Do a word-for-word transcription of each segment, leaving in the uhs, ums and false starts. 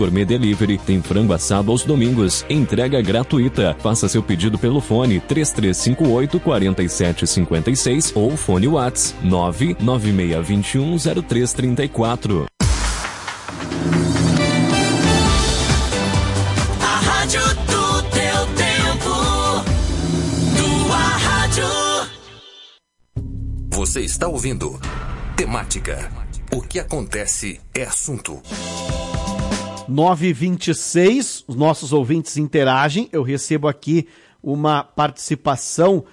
Gourmet Delivery tem frango assado aos domingos, entrega gratuita. Faça seu pedido pelo fone três três cinco oito, quatro sete cinco seis ou fone Whats nove nove seis dois um, zero três três quatro. A rádio do teu tempo, tua rádio. Você está ouvindo Temática. O que acontece é assunto. nove e vinte e seis, os nossos ouvintes interagem. Eu recebo aqui uma participação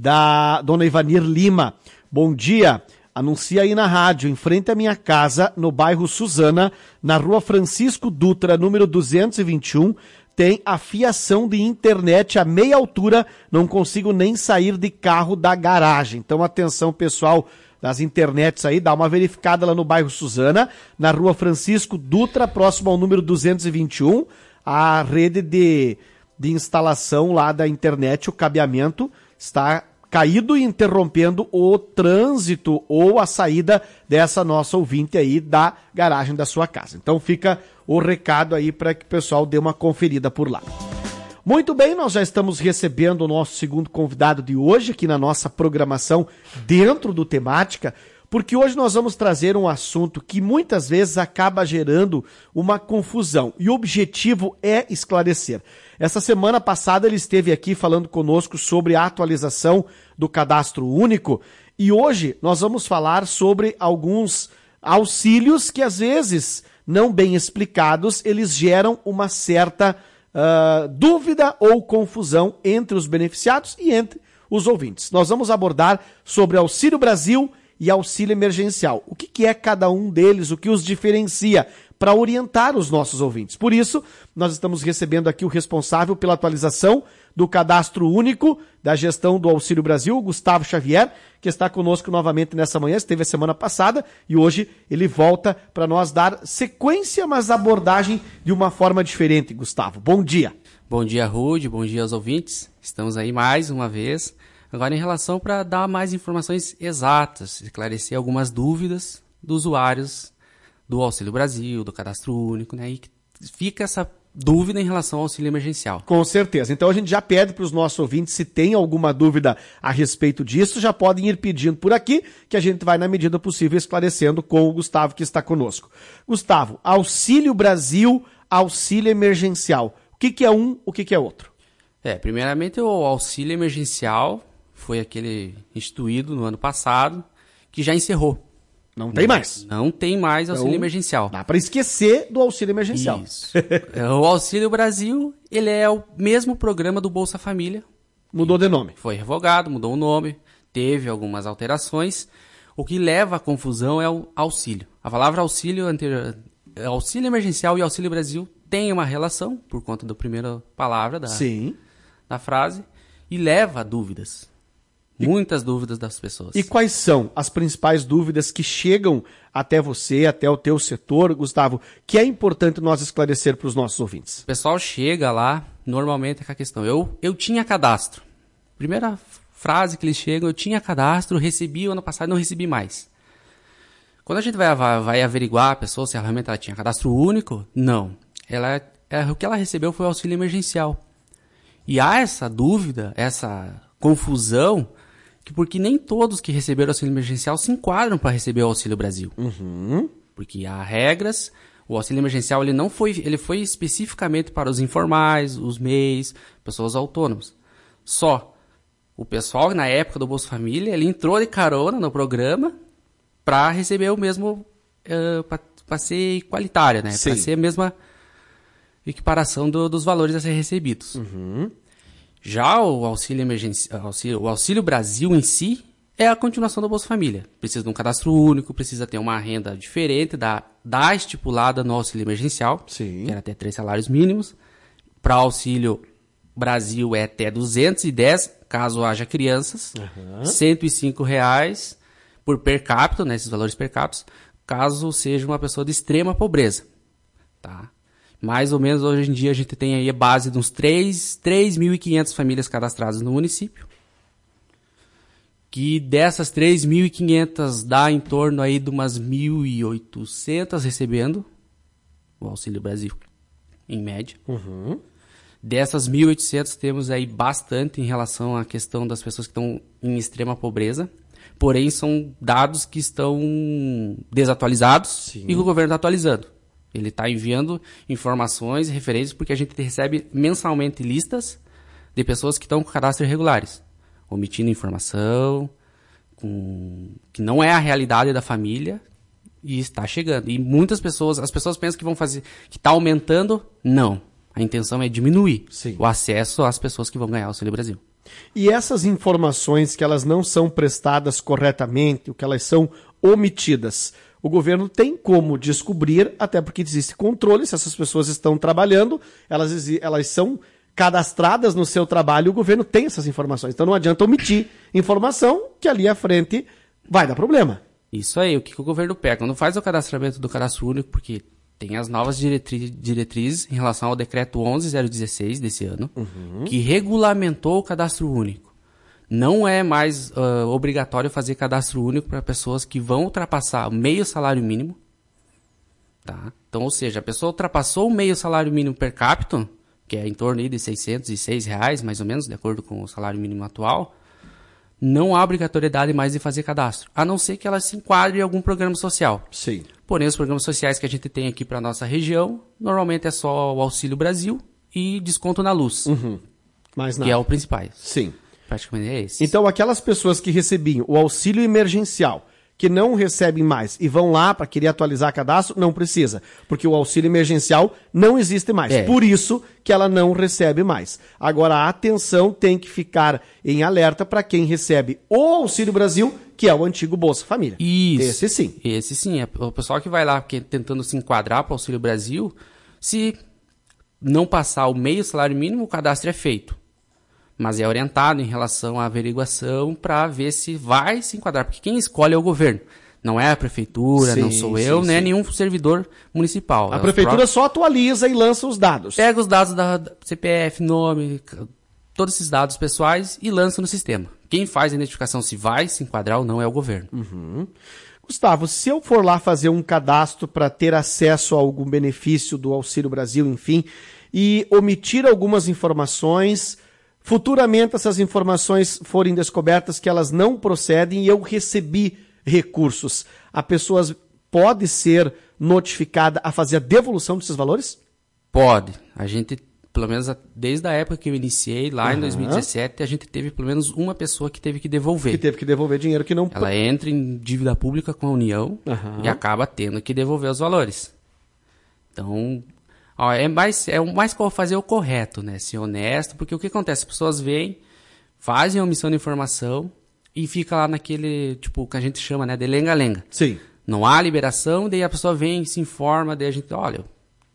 da dona Ivanir Lima. Bom dia, anuncia aí na rádio, em frente à minha casa, no bairro Suzana, na rua Francisco Dutra, número duzentos e vinte e um, tem a fiação de internet a meia altura, não consigo nem sair de carro da garagem. Então atenção pessoal das internets aí, dá uma verificada lá no bairro Suzana, na rua Francisco Dutra, próximo ao número duzentos e vinte e um, a rede de, de instalação lá da internet, o cabeamento, está caído e interrompendo o trânsito ou a saída dessa nossa ouvinte aí da garagem da sua casa. Então fica o recado aí para que o pessoal dê uma conferida por lá. Muito bem, nós já estamos recebendo o nosso segundo convidado de hoje aqui na nossa programação dentro do Temática, porque hoje nós vamos trazer um assunto que muitas vezes acaba gerando uma confusão e o objetivo é esclarecer. Essa semana passada ele esteve aqui falando conosco sobre a atualização do Cadastro Único e hoje nós vamos falar sobre alguns auxílios que às vezes, não bem explicados, eles geram uma certa Uh, dúvida ou confusão entre os beneficiados e entre os ouvintes. Nós vamos abordar sobre Auxílio Brasil e Auxílio Emergencial. O que, que é cada um deles, o que os diferencia, para orientar os nossos ouvintes. Por isso, nós estamos recebendo aqui o responsável pela atualização do Cadastro Único da gestão do Auxílio Brasil, Gustavo Xavier, que está conosco novamente nessa manhã, esteve a semana passada e hoje ele volta para nós dar sequência, mas abordagem de uma forma diferente. Gustavo, bom dia. Bom dia, Rude, bom dia aos ouvintes. Estamos aí mais uma vez. Agora em relação para dar mais informações exatas, esclarecer algumas dúvidas dos usuários do Auxílio Brasil, do Cadastro Único, né? E fica essa dúvida em relação ao auxílio emergencial. Com certeza. Então a gente já pede para os nossos ouvintes, se tem alguma dúvida a respeito disso, já podem ir pedindo por aqui, que a gente vai, na medida possível, esclarecendo com o Gustavo que está conosco. Gustavo, Auxílio Brasil, auxílio emergencial. O que, que é um, o que, que é outro? É, primeiramente o auxílio emergencial foi aquele instituído no ano passado, que já encerrou. Não tem mais. Não tem mais auxílio então, emergencial. Dá para esquecer do auxílio emergencial. Isso. O Auxílio Brasil, ele é o mesmo programa do Bolsa Família. Mudou de nome. Foi revogado, mudou o nome, teve algumas alterações. O que leva à confusão é o auxílio. A palavra auxílio, anterior, auxílio emergencial e auxílio Brasil tem uma relação, por conta da primeira palavra da, Sim. da frase, e leva a dúvidas. Muitas dúvidas das pessoas. E quais são as principais dúvidas que chegam até você, até o teu setor, Gustavo, que é importante nós esclarecer para os nossos ouvintes? O pessoal chega lá, normalmente é com a questão, eu, eu tinha cadastro. Primeira frase que eles chegam, eu tinha cadastro, recebi o ano passado, não recebi mais. Quando a gente vai, vai, vai averiguar a pessoa se ela realmente ela tinha cadastro único, não. Ela, ela, o que ela recebeu foi o auxílio emergencial. E há essa dúvida, essa confusão, que porque nem todos que receberam o auxílio emergencial se enquadram para receber o Auxílio Brasil. Uhum. Porque há regras, o auxílio emergencial ele não foi, ele foi especificamente para os informais, os M E Is, pessoas autônomas. Só o pessoal na época do Bolsa Família, ele entrou de carona no programa para receber o mesmo, uh, para ser igualitário, né? Para ser a mesma equiparação do, dos valores a ser recebidos. Uhum. Já o auxílio, emergencia, auxílio, o Auxílio Brasil em si é a continuação do Bolsa Família. Precisa de um cadastro único, precisa ter uma renda diferente da, da estipulada no auxílio emergencial, Sim. que era até três salários mínimos. Para o Auxílio Brasil é até duzentos e dez, caso haja crianças, uhum. cento e cinco reais por per capita, né, esses valores per capita, caso seja uma pessoa de extrema pobreza. Tá? Mais ou menos hoje em dia a gente tem aí a base de uns três mil e quinhentas famílias cadastradas no município. Que dessas três mil e quinhentas dá em torno aí de umas mil e oitocentas recebendo o Auxílio Brasil. em média. Uhum. Dessas mil e oitocentas, temos aí bastante em relação à questão das pessoas que estão em extrema pobreza. Porém, são dados que estão desatualizados. Sim. E que o governo está atualizando. Ele está enviando informações, referências, porque a gente recebe mensalmente listas de pessoas que estão com cadastro irregulares, omitindo informação, com... que não é a realidade da família, e está chegando. E muitas pessoas, as pessoas pensam que vão fazer, que está aumentando. Não. A intenção é diminuir Sim. o acesso às pessoas que vão ganhar o Auxílio Brasil. E essas informações que elas não são prestadas corretamente, o que elas são omitidas, o governo tem como descobrir, até porque existe controle, se essas pessoas estão trabalhando, elas, elas são cadastradas no seu trabalho, o governo tem essas informações. Então não adianta omitir informação que ali à frente vai dar problema. Isso aí, o que, que o governo pega? Quando faz o cadastramento do cadastro único, porque tem as novas diretri- diretrizes em relação ao decreto onze mil dezesseis desse ano, uhum. que regulamentou o cadastro único. Não é mais uh, obrigatório fazer cadastro único para pessoas que vão ultrapassar meio salário mínimo. Tá? Então, ou seja, a pessoa ultrapassou o meio salário mínimo per capita, que é em torno aí de seiscentos e seis reais, mais ou menos, de acordo com o salário mínimo atual, não há obrigatoriedade mais de fazer cadastro, a não ser que ela se enquadre em algum programa social. Sim. Porém, os programas sociais que a gente tem aqui para a nossa região, normalmente é só o Auxílio Brasil e desconto na luz, uhum. Mais nada. Que é o principal. Sim. Praticamente é esse. Então, aquelas pessoas que recebiam o auxílio emergencial, que não recebem mais e vão lá para querer atualizar cadastro, não precisa, porque o auxílio emergencial não existe mais. É. Por isso que ela não recebe mais. Agora, a atenção tem que ficar em alerta para quem recebe o Auxílio Brasil, que é o antigo Bolsa Família. Isso. Esse sim. Esse sim. O pessoal que vai lá que, tentando se enquadrar para o Auxílio Brasil, se não passar o meio salário mínimo, o cadastro é feito. Mas é orientado em relação à averiguação para ver se vai se enquadrar. Porque quem escolhe é o governo. Não é a prefeitura, sim, não sou eu, sim, nem sim. é nenhum servidor municipal. A é prefeitura próprios... só atualiza e lança os dados. Pega os dados da C P F, nome, todos esses dados pessoais e lança no sistema. Quem faz a identificação se vai se enquadrar ou não é o governo. Uhum. Gustavo, se eu for lá fazer um cadastro para ter acesso a algum benefício do Auxílio Brasil, enfim, e omitir algumas informações... Futuramente essas informações forem descobertas que elas não procedem e eu recebi recursos. A pessoa pode ser notificada a fazer a devolução desses valores? Pode. A gente, pelo menos desde a época que eu iniciei, lá uhum. em dois mil e dezessete, a gente teve pelo menos uma pessoa que teve que devolver. Que teve que devolver dinheiro que não... Ela entra em dívida pública com a União uhum. e acaba tendo que devolver os valores. Então... Ó, é mais, é mais fazer o correto, né? Ser honesto, porque o que acontece? As pessoas vêm, fazem a omissão de informação e fica lá naquele, tipo, que a gente chama, né? De lenga-lenga. Sim. Não há liberação, daí a pessoa vem, se informa, daí a gente, olha,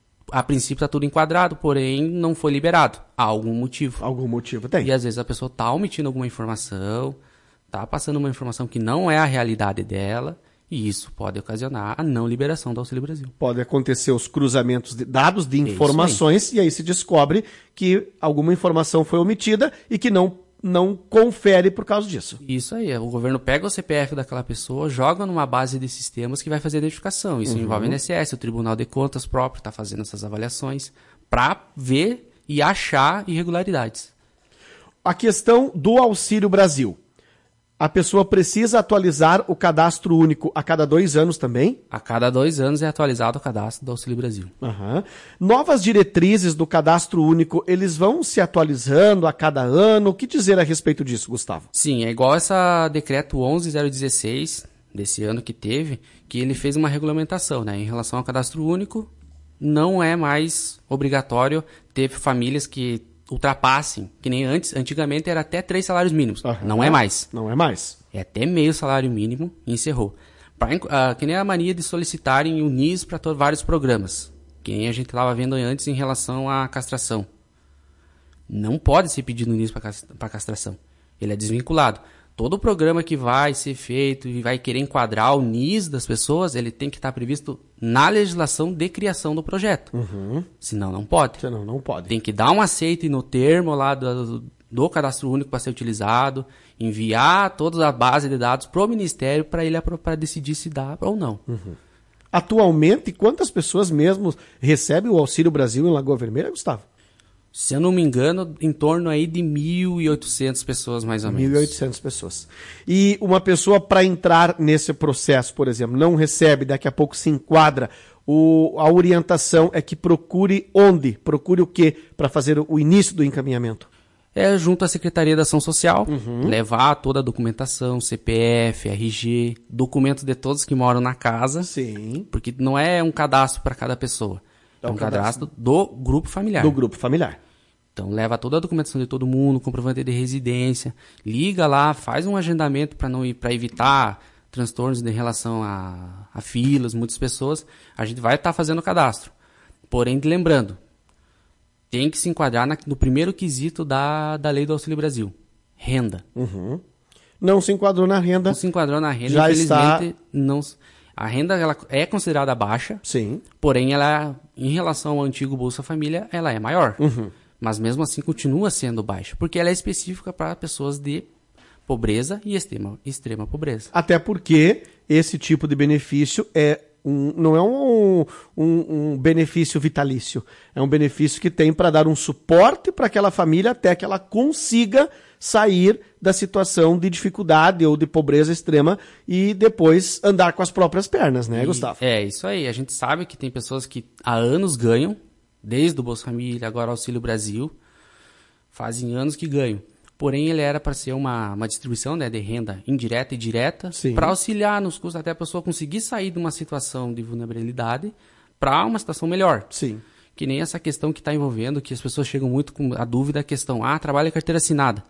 a princípio tá tudo enquadrado, porém não foi liberado. Há algum motivo. Algum motivo tem. E às vezes a pessoa tá omitindo alguma informação, tá passando uma informação que não é a realidade dela. E isso pode ocasionar a não liberação do Auxílio Brasil. Pode acontecer os cruzamentos de dados, de informações, aí. E aí se descobre que alguma informação foi omitida e que não, não confere por causa disso. Isso aí. O governo pega o C P F daquela pessoa, joga numa base de sistemas que vai fazer a identificação. Isso uhum. envolve o I N S S, o Tribunal de Contas próprio está fazendo essas avaliações para ver e achar irregularidades. A questão do Auxílio Brasil. A pessoa precisa atualizar o cadastro único a cada dois anos também? A cada dois anos é atualizado o cadastro do Auxílio Brasil. Uhum. Novas diretrizes do cadastro único, eles vão se atualizando a cada ano? O que dizer a respeito disso, Gustavo? Sim, é igual essa decreto onze mil dezesseis desse ano que teve, que ele fez uma regulamentação, né? Em relação ao cadastro único, não é mais obrigatório ter famílias que ultrapassem, que nem antes, antigamente era até três salários mínimos. Uhum. Não é mais. Não é mais. É até meio salário mínimo e encerrou. Pra, uh, que nem a mania de solicitarem o N I S para vários programas. Que nem a gente estava vendo antes em relação à castração. Não pode ser pedido o N I S para castração. Ele é desvinculado. Todo programa que vai ser feito e vai querer enquadrar o N I S das pessoas, ele tem que estar previsto na legislação de criação do projeto. Uhum. Senão não pode. Senão não pode. Tem que dar um aceite no termo lá do, do cadastro único para ser utilizado, enviar toda a base de dados para o Ministério para ele para decidir se dá ou não. Uhum. Atualmente, quantas pessoas mesmo recebem o Auxílio Brasil em Lagoa Vermelha, Gustavo? Se eu não me engano, em torno aí de mil e oitocentas pessoas, mais ou menos. mil e oitocentas pessoas. E uma pessoa, para entrar nesse processo, por exemplo, não recebe, daqui a pouco se enquadra, o, a orientação é que procure onde? Procure o quê para fazer o início do encaminhamento? É junto à Secretaria da Ação Social, uhum. levar toda a documentação, C P F, R G, documentos de todos que moram na casa. Sim. Porque não é um cadastro para cada pessoa. É um, é um cadastro, cadastro do grupo familiar. Do grupo familiar. Então leva toda a documentação de todo mundo, comprovante de residência, liga lá, faz um agendamento para não ir, para evitar transtornos em relação a, a filas, muitas pessoas. A gente vai estar tá fazendo o cadastro. Porém, lembrando, tem que se enquadrar na, no primeiro quesito da, da Lei do Auxílio Brasil. Renda. Uhum. Não se enquadrou na renda. Não se enquadrou na renda, já infelizmente. Está... Não, a renda ela é considerada baixa. Sim. Porém, ela, em relação ao antigo Bolsa Família, ela é maior. Uhum. Mas mesmo assim continua sendo baixa. Porque ela é específica para pessoas de pobreza e extrema, extrema pobreza. Até porque esse tipo de benefício é Um, não é um, um, um benefício vitalício, é um benefício que tem para dar um suporte para aquela família até que ela consiga sair da situação de dificuldade ou de pobreza extrema e depois andar com as próprias pernas, né, e, Gustavo? É, isso aí. A gente sabe que tem pessoas que há anos ganham, desde o Bolsa Família, agora Auxílio Brasil, fazem anos que ganham. Porém, ele era para ser uma, uma distribuição, né, de renda indireta e direta, para auxiliar nos custos, até a pessoa conseguir sair de uma situação de vulnerabilidade para uma situação melhor. Sim. Que nem essa questão que está envolvendo, que as pessoas chegam muito com a dúvida, a questão, ah, trabalha carteira assinada.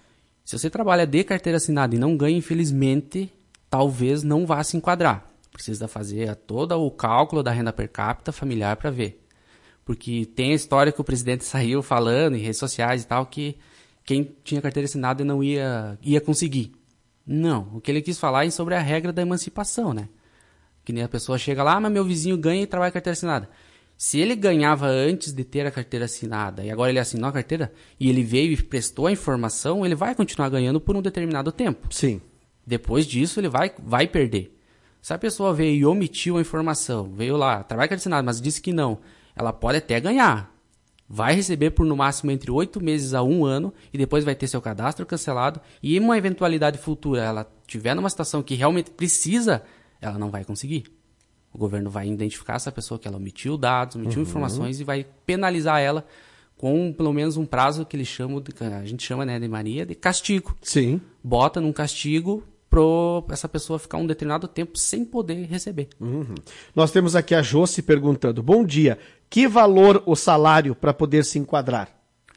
Se você trabalha de carteira assinada e não ganha, infelizmente, talvez não vá se enquadrar. Precisa fazer todo o cálculo da renda per capita familiar para ver. Porque tem a história que o presidente saiu falando em redes sociais e tal, que quem tinha carteira assinada não ia, ia conseguir. Não, o que ele quis falar é sobre a regra da emancipação, né? Que nem a pessoa chega lá, ah, mas meu vizinho ganha e trabalha carteira assinada. Se ele ganhava antes de ter a carteira assinada e agora ele assinou a carteira e ele veio e prestou a informação, ele vai continuar ganhando por um determinado tempo. Sim. Depois disso ele vai, vai perder. Se a pessoa veio e omitiu a informação, veio lá, trabalha carteira assinada, mas disse que não, ela pode até ganhar. Vai receber por no máximo entre oito meses a um ano e depois vai ter seu cadastro cancelado e em uma eventualidade futura ela tiver numa situação que realmente precisa, ela não vai conseguir. O governo vai identificar essa pessoa que ela omitiu dados, omitiu uhum. informações e vai penalizar ela com pelo menos um prazo que eles chamam, de, a gente chama, né, de mania, de castigo. Sim. Bota num castigo para essa pessoa ficar um determinado tempo sem poder receber. Uhum. Nós temos aqui a Josi perguntando, bom dia, que valor o salário para poder se enquadrar?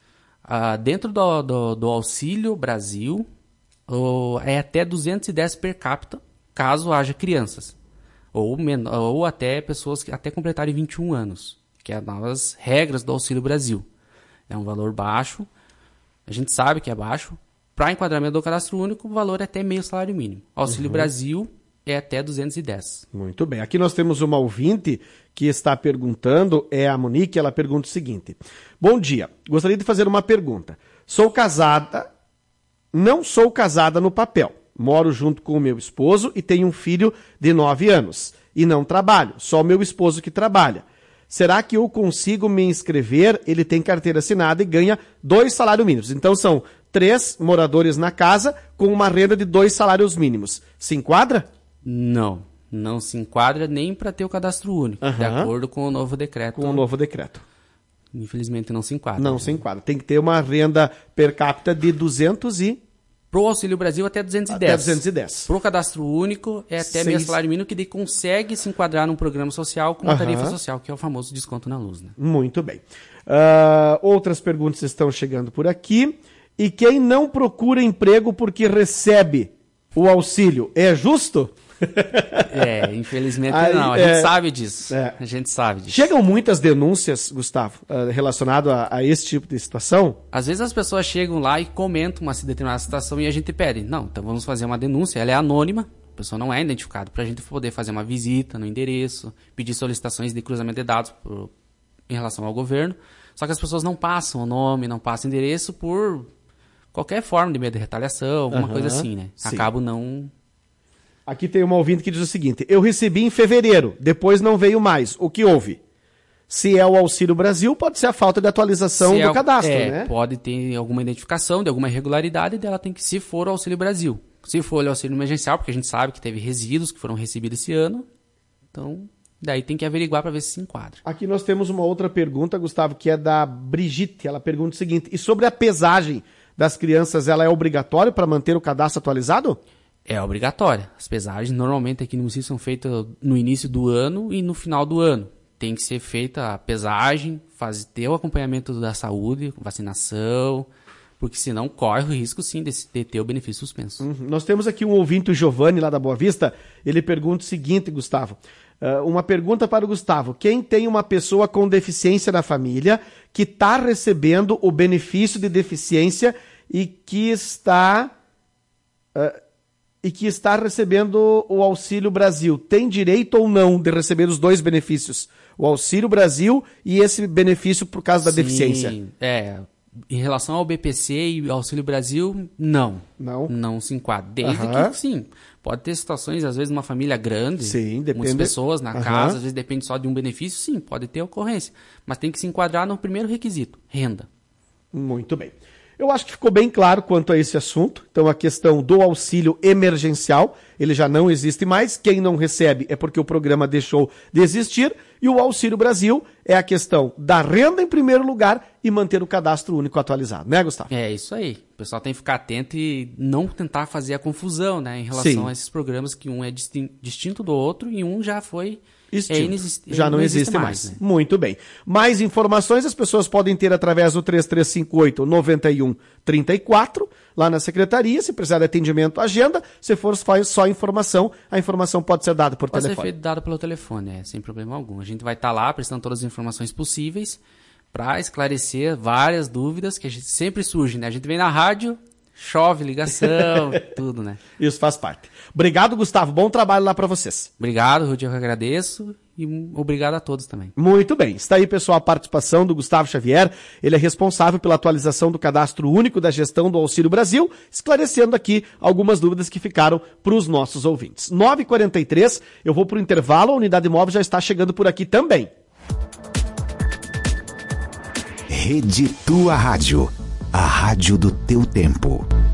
Ah, dentro do, do, do Auxílio Brasil, oh, é até duzentos e dez per capita, caso haja crianças. Ou, ou até pessoas que até completarem vinte e um anos, que é as novas regras do Auxílio Brasil. É um valor baixo, a gente sabe que é baixo. Para enquadramento do cadastro único, o valor é até meio salário mínimo. Auxílio uhum. Brasil é até duzentos e dez. Muito bem. Aqui nós temos uma ouvinte que está perguntando, é a Monique, ela pergunta o seguinte. Bom dia, gostaria de fazer uma pergunta. Sou casada, não sou casada no papel. Moro junto com o meu esposo e tenho um filho de nove anos. E não trabalho, só o meu esposo que trabalha. Será que eu consigo me inscrever? Ele tem carteira assinada e ganha dois salários mínimos. Então são três moradores na casa com uma renda de dois salários mínimos. Se enquadra? Não, não se enquadra nem para ter o cadastro único, uhum. de acordo com o novo decreto. Com o novo decreto. Infelizmente não se enquadra. Não né? se enquadra. Tem que ter uma renda per capita de duzentos e... Pro Auxílio Brasil até duzentos e dez. Até duzentos e dez. Pro cadastro único é até meio salário mínimo que daí consegue se enquadrar num programa social com uma uhum. tarifa social, que é o famoso desconto na luz. Né? Muito bem. Uh, outras perguntas estão chegando por aqui. E quem não procura emprego porque recebe o auxílio, é justo? É, infelizmente Aí, não. A é, gente sabe disso. É. A gente sabe disso. Chegam muitas denúncias, Gustavo, uh, relacionado a, a esse tipo de situação? Às vezes as pessoas chegam lá e comentam uma determinada situação e a gente pede. Não, então vamos fazer uma denúncia. Ela é anônima, a pessoa não é identificada, para a gente poder fazer uma visita no endereço, pedir solicitações de cruzamento de dados por, em relação ao governo. Só que as pessoas não passam o nome, não passam o endereço por qualquer forma de medo de retaliação, alguma uhum, coisa assim, né? Sim. Acabo não... Aqui tem uma ouvinte que diz o seguinte: eu recebi em fevereiro, depois não veio mais. O que houve? Se é o Auxílio Brasil, pode ser a falta de atualização Se do é, cadastro, é, né? Pode ter alguma identificação de alguma irregularidade dela tem que, se for o Auxílio Brasil. Se for o auxílio emergencial, porque a gente sabe que teve resíduos que foram recebidos esse ano, então daí tem que averiguar para ver se se enquadra. Aqui nós temos uma outra pergunta, Gustavo, que é da Brigitte. Ela pergunta o seguinte: e sobre a pesagem das crianças, ela é obrigatória para manter o cadastro atualizado? É obrigatória. As pesagens normalmente aqui no município são feitas no início do ano e no final do ano. Tem que ser feita a pesagem, fazer, ter o acompanhamento da saúde, vacinação, porque senão corre o risco sim de, de ter o benefício suspenso. Uhum. Nós temos aqui um ouvinte, o Giovanni, lá da Boa Vista. Ele pergunta o seguinte, Gustavo. Uh, uma pergunta para o Gustavo: quem tem uma pessoa com deficiência na família que está recebendo o benefício de deficiência e que está... Uh, e que está recebendo o Auxílio Brasil, tem direito ou não de receber os dois benefícios? O Auxílio Brasil e esse benefício por causa da Sim, deficiência. É, em relação ao B P C e ao Auxílio Brasil, não. Não? Não se enquadra. Desde Aham. que, sim, pode ter situações, às vezes, numa família grande, Sim, depende- muitas pessoas na Aham. casa, às vezes depende só de um benefício, sim, pode ter ocorrência. Mas tem que se enquadrar no primeiro requisito, renda. Muito bem. Eu acho que ficou bem claro quanto a esse assunto. Então, a questão do auxílio emergencial, ele já não existe mais. Quem não recebe é porque o programa deixou de existir. E o Auxílio Brasil é a questão da renda em primeiro lugar e manter o cadastro único atualizado. Né, Gustavo? É isso aí. O pessoal tem que ficar atento e não tentar fazer a confusão, né, em relação Sim. a esses programas que um é distin- distinto do outro e um já foi... Extinto. É inexist- Já não, existe, mais. mais, né? Muito bem. Mais informações as pessoas podem ter através do três três cinco oito, nove um três quatro, lá na secretaria. Se precisar de atendimento, agenda. Se for só informação, a informação pode ser dada por Pode ser telefone. feito dado pelo telefone, é, sem problema algum. A gente vai estar lá prestando todas as informações possíveis para esclarecer várias dúvidas que a gente sempre surge, né? A gente vem na rádio, chove, ligação, tudo, né? Isso faz parte. Obrigado, Gustavo. Bom trabalho lá para vocês. Obrigado, Rudy, eu que agradeço e um obrigado a todos também. Muito bem. Está aí, pessoal, a participação do Gustavo Xavier. Ele é responsável pela atualização do cadastro único da gestão do Auxílio Brasil, esclarecendo aqui algumas dúvidas que ficaram para os nossos ouvintes. nove e quarenta e três, eu vou para o intervalo, a Unidade Móvel já está chegando por aqui também. Rede Tua Rádio, a rádio do teu tempo.